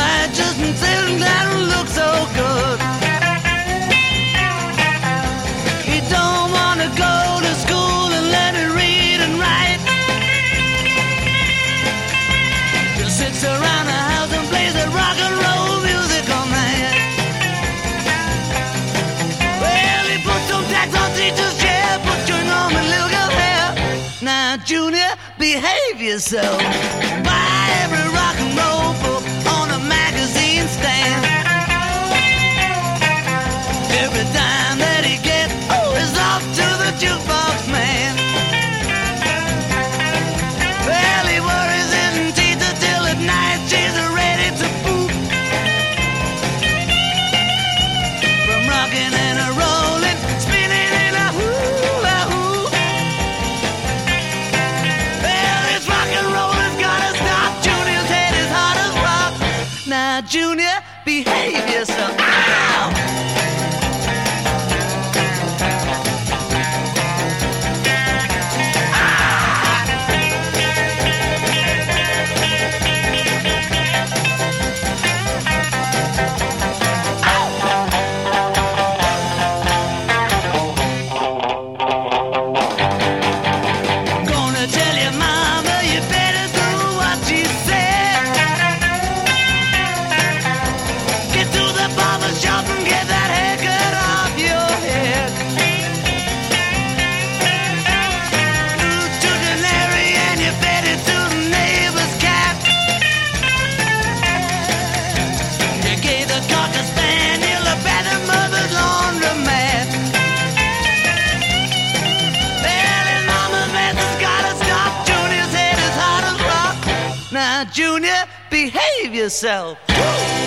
righteous and sitting down and look so good. He don't want to go to school and learn to read and write. Just sits around the house and plays that rock and roll music all night. Well, he put some tax on teacher's chair, put chewing on my little girl's hair. Now, Junior, behave yourself. Buy every rock and roll book on a magazine stand. Every dime that he gets is off to the jukebox man. Well, he worries his teeth till at night she's ready to poop. From rocking and a rolling, spinning in a hula hoop. Well, this rock and roll has gotta stop. Junior's head is hard as rock. Now, Junior, behave yourself. Ow! Gonna tell your mama you better do what she said. Get to the barber shop and get that haircut off your head. To Canary and you fed it to the neighbor's cat. You gave the cocker spaniel a bath and mother's laundromat. Well, his mama's mess has gotta stop. Junior's head is hard as rock. Now, Junior, behave yourself. Woo!